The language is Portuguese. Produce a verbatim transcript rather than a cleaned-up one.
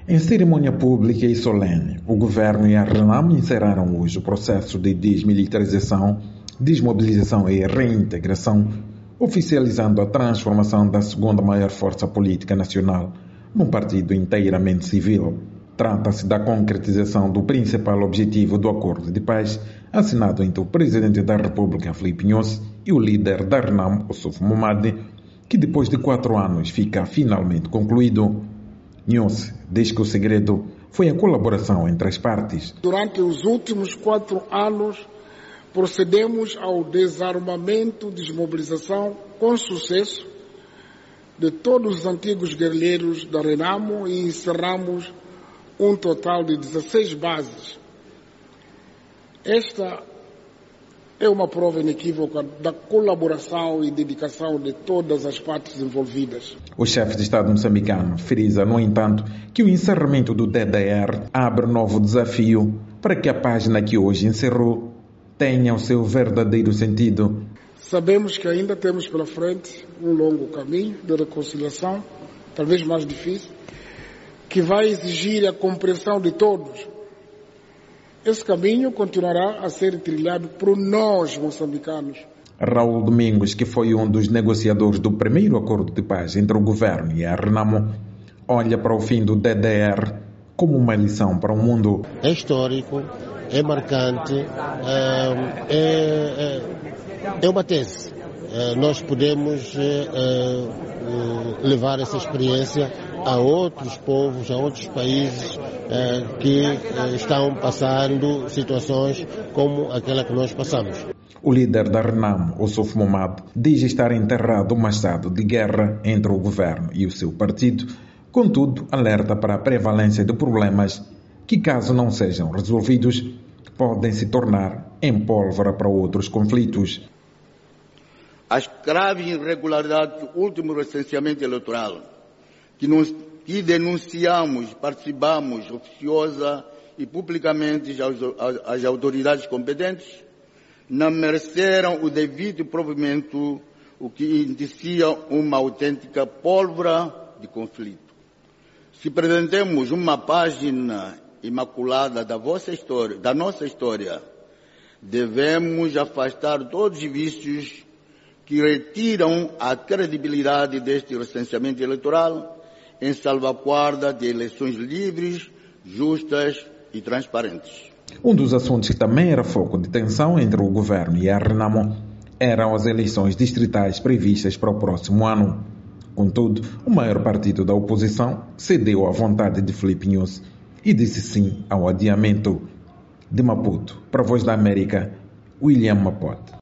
Em cerimônia pública e solene, o governo e a RENAM encerraram hoje o processo de desmilitarização, desmobilização e reintegração, oficializando a transformação da segunda maior força política nacional num partido inteiramente civil. Trata-se da concretização do principal objetivo do acordo de paz assinado entre o Presidente da República, Filipe Nyusi, e o líder da RENAM, Ossoufo Momade, que depois de quatro anos fica finalmente concluído. Nyusi diz que o segredo foi a colaboração entre as partes. Durante os últimos quatro anos, procedemos ao desarmamento e desmobilização com sucesso de todos os antigos guerrilheiros da RENAMO e encerramos um total de dezesseis bases. Esta é uma prova inequívoca da colaboração e dedicação de todas as partes envolvidas. O chefe de Estado moçambicano frisa, no entanto, que o encerramento do D D R abre novo desafio para que a página que hoje encerrou tenha o seu verdadeiro sentido. Sabemos que ainda temos pela frente um longo caminho de reconciliação, talvez mais difícil, que vai exigir a compreensão de todos. Esse caminho continuará a ser trilhado por nós, moçambicanos. Raul Domingos, que foi um dos negociadores do primeiro acordo de paz entre o governo e a RENAMO, olha para o fim do D D R como uma lição para o mundo. É histórico, é marcante, é, é, é uma tese. Nós podemos levar essa experiência a outros povos, a outros países que estão passando situações como aquela que nós passamos. O líder da RENAM, Ossoufo Momade, diz estar enterrado um estado de guerra entre o governo e o seu partido, contudo alerta para a prevalência de problemas que, caso não sejam resolvidos, podem se tornar em pólvora para outros conflitos. As graves irregularidades do último recenseamento eleitoral, que, nos, que denunciamos, participamos oficiosa e publicamente às, às autoridades competentes, não mereceram o devido provimento, o que indicia uma autêntica pólvora de conflito. Se pretendemos uma página imaculada da vossa história, da nossa história, devemos afastar todos os vícios que retiram a credibilidade deste recenseamento eleitoral em salvaguarda de eleições livres, justas e transparentes. Um dos assuntos que também era foco de tensão entre o governo e a RENAMO eram as eleições distritais previstas para o próximo ano. Contudo, o maior partido da oposição cedeu à vontade de Filipe Nyusi e disse sim ao adiamento. De Maputo, para a Voz da América, William Mapote.